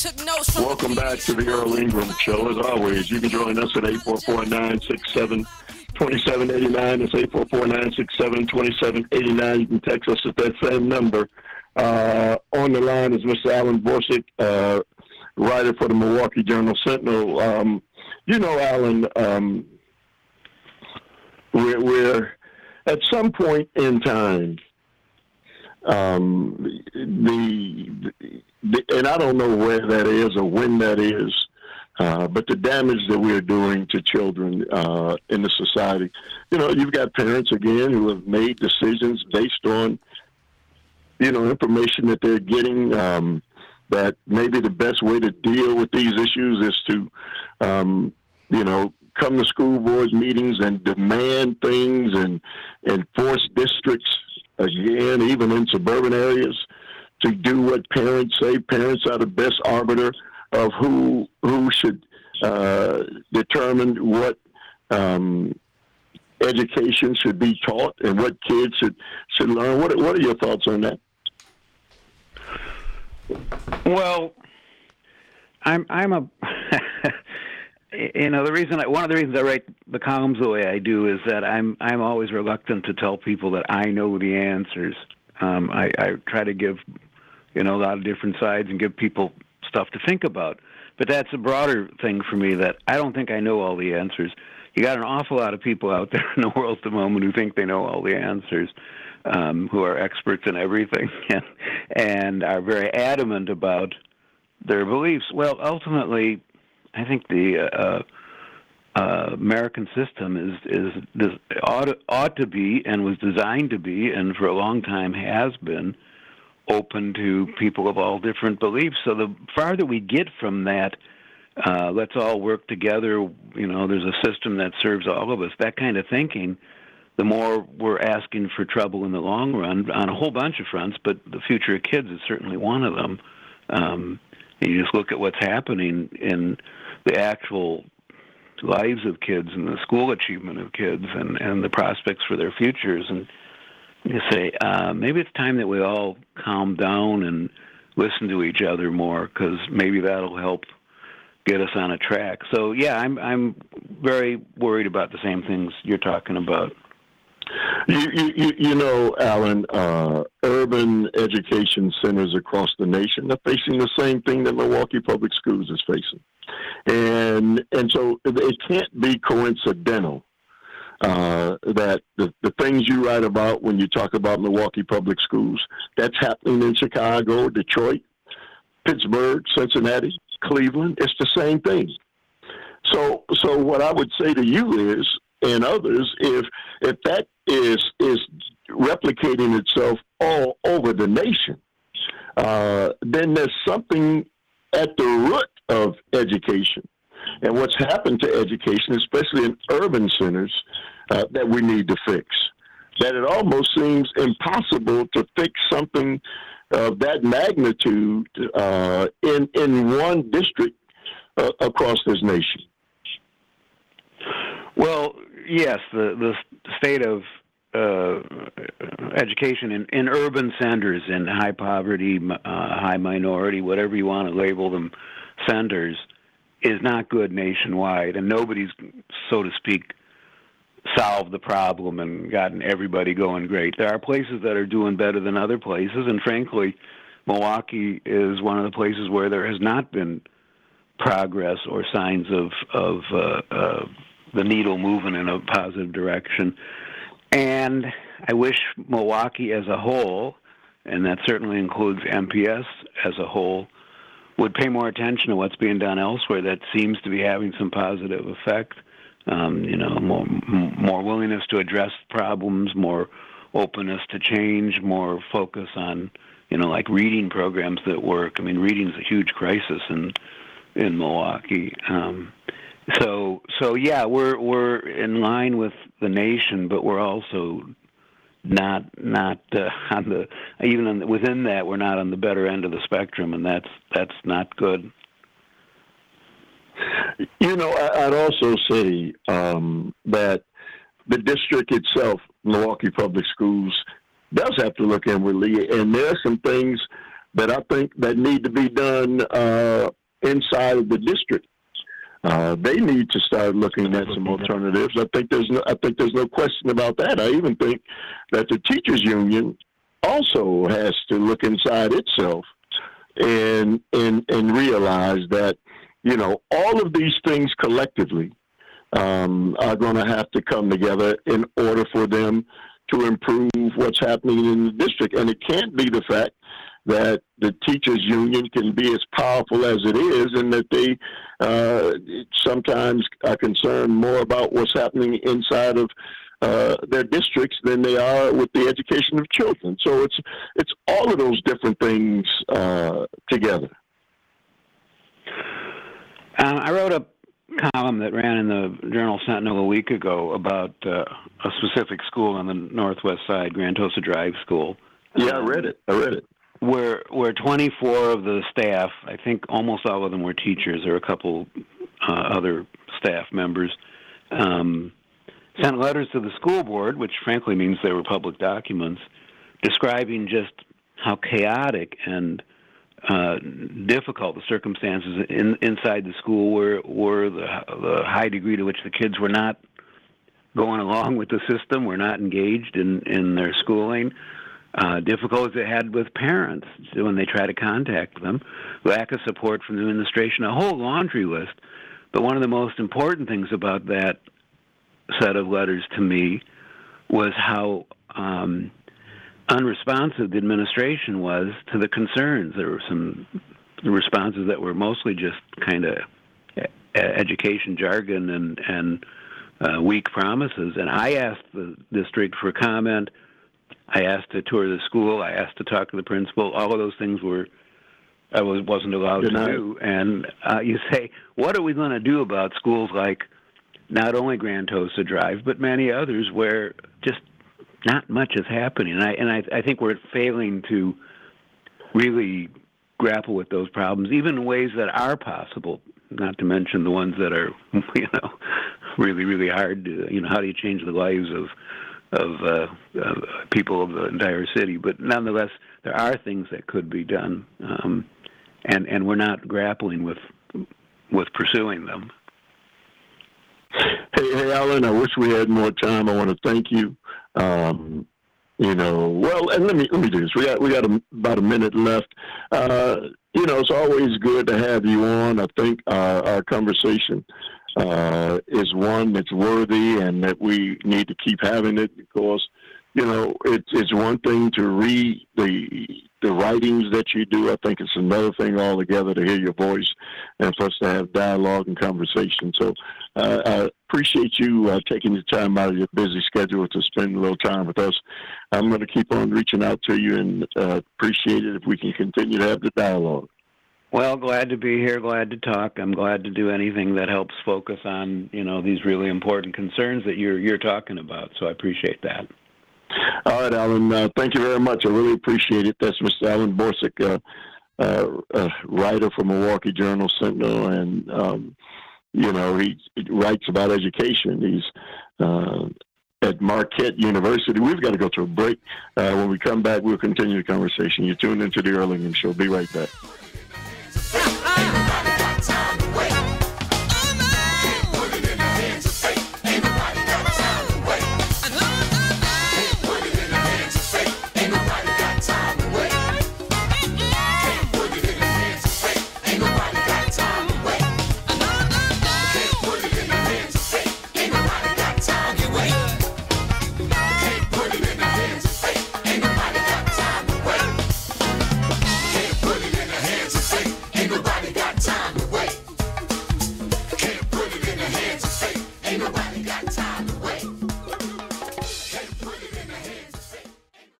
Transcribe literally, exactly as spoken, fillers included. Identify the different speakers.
Speaker 1: Welcome back to the Earl Ingram Show. As always, you can join us at eight four four, nine six seven, two seven eight nine. It's eight four four, nine six seven, two seven eight nine. You can text us at that same number. Uh, on the line is Mister Alan Borsig, uh, writer for the Milwaukee Journal Sentinel. Um, you know, Alan, um, we're, we're at some point in time, um, the, the, and I don't know where that is or when that is, uh, but the damage that we're doing to children uh, in the society. You know, you've got parents, again, who have made decisions based on, you know, information that they're getting, um, that maybe the best way to deal with these issues is to, um, you know, come to school boards meetings and demand things and, and force districts, again, even in suburban areas, to do what parents say. Parents are the best arbiter of who who should uh, determine what um, education should be taught and what kids should should learn. What what are your thoughts on that?
Speaker 2: Well, I'm I'm a you know the reason I, one of the reasons I write the columns the way I do is that I'm I'm always reluctant to tell people that I know the answers. Um, I, I try to give you know a lot of different sides and give people stuff to think about. But that's a broader thing for me, that I don't think I know all the answers. You got an awful lot of people out there in the world at the moment who think they know all the answers, um, who are experts in everything and, and are very adamant about their beliefs. Well, ultimately, I think the uh, uh, American system is is, is ought, ought to be and was designed to be, and for a long time has been, open to people of all different beliefs. So the farther we get from that, uh, let's all work together, you know, there's a system that serves all of us, that kind of thinking, the more we're asking for trouble in the long run on a whole bunch of fronts, but the future of kids is certainly one of them. Um, and you just look at what's happening in the actual lives of kids and the school achievement of kids and, and the prospects for their futures, and you say, uh, maybe it's time that we all calm down and listen to each other more, because maybe that'll help get us on a track. So, yeah, I'm I'm very worried about the same things you're talking about.
Speaker 1: You, you, you know, Alan, uh, urban education centers across the nation are facing the same thing that Milwaukee Public Schools is facing. And, and so it can't be coincidental Uh, that the, the things you write about when you talk about Milwaukee Public Schools, that's happening in Chicago, Detroit, Pittsburgh, Cincinnati, Cleveland. It's the same thing. So, so what I would say to you is, and others, if if that is is replicating itself all over the nation, uh, then there's something at the root of education. And what's happened to education, especially in urban centers, uh, that we need to fix. That it almost seems impossible to fix something of that magnitude uh, in in one district uh, across this nation.
Speaker 2: Well, yes, the the state of uh, education in, in urban centers, in high poverty, uh, high minority, whatever you want to label them, centers, is not good nationwide, and nobody's, so to speak, solved the problem and gotten everybody going great. There are places that are doing better than other places, and frankly, Milwaukee is one of the places where there has not been progress or signs of, of uh, uh, the needle moving in a positive direction. And I wish Milwaukee as a whole, and that certainly includes M P S as a whole, would pay more attention to what's being done elsewhere that seems to be having some positive effect. Um, you know, more more willingness to address problems, more openness to change, more focus on, you know, like reading programs that work. I mean, reading is a huge crisis in in Milwaukee. Um, so so yeah, we're we're in line with the nation, but we're also not not uh, on the even on the, within that we're not on the better end of the spectrum, and that's that's not good.
Speaker 1: You know, I'd also say um, that the district itself, Milwaukee Public Schools, does have to look inwardly, and there are some things that I think that need to be done uh, inside of the district. Uh, they need to start looking at some alternatives. I think there's no, I think there's no question about that. I even think that the teachers union also has to look inside itself and and and realize that, you know, all of these things collectively um, are going to have to come together in order for them to improve what's happening in the district. And it can't be the fact that the teachers union can be as powerful as it is, and that they uh, sometimes are concerned more about what's happening inside of uh, their districts than they are with the education of children. So it's it's all of those different things uh, together.
Speaker 2: Um, I wrote a column that ran in the Journal Sentinel a week ago about uh, a specific school on the northwest side, Grand Tosa Drive School.
Speaker 1: Yeah, I read it. I read it.
Speaker 2: Where where twenty-four of the staff, I think almost all of them were teachers, or a couple uh, other staff members, um, sent letters to the school board, which frankly means they were public documents, describing just how chaotic and uh, difficult the circumstances in, inside the school were, were the, the high degree to which the kids were not going along with the system, were not engaged in, in their schooling. Uh, difficulties they had with parents when they try to contact them, lack of support from the administration, a whole laundry list. But one of the most important things about that set of letters to me was how um, unresponsive the administration was to the concerns. There were some responses that were mostly just kind of education jargon and, and uh, weak promises. And I asked the district for comment. I asked to tour the school. I asked to talk to the principal. All of those things were I was, wasn't allowed Good to night. do. And uh, you say, what are we going to do about schools like not only Grand Tosa Drive, but many others where just not much is happening? And I and I, I think we're failing to really grapple with those problems, even in ways that are possible, not to mention the ones that are, you know, really, really hard to, you know, how do you change the lives of of uh, uh, people of the entire city? But nonetheless, there are things that could be done, um, and and we're not grappling with with pursuing them.
Speaker 1: Hey, hey, Alan, I wish we had more time. I want to thank you. Um, you know, well, and let me let me do this. We got we got a, about a minute left. Uh, you know, it's always good to have you on. I think uh, our conversation uh, is one that's worthy, and that we need to keep having it, because, you know, it's it's one thing to read the the writings that you do. I think it's another thing altogether to hear your voice and for us to have dialogue and conversation. So uh, I appreciate you uh, taking the time out of your busy schedule to spend a little time with us. I'm going to keep on reaching out to you, and uh, appreciate it if we can continue to have the dialogue.
Speaker 2: Well, glad to be here, glad to talk. I'm glad to do anything that helps focus on, you know, these really important concerns that you're you're talking about. So I appreciate that.
Speaker 1: All right, Alan, uh, thank you very much. I really appreciate it. That's Mister Alan Borsig, uh, uh, a writer for Milwaukee Journal Sentinel, and, um, you know, he, he writes about education. He's uh, at Marquette University. We've got to go to a break. Uh, when we come back, we'll continue the conversation. You're tuned into the Earlingham Show. Be right back.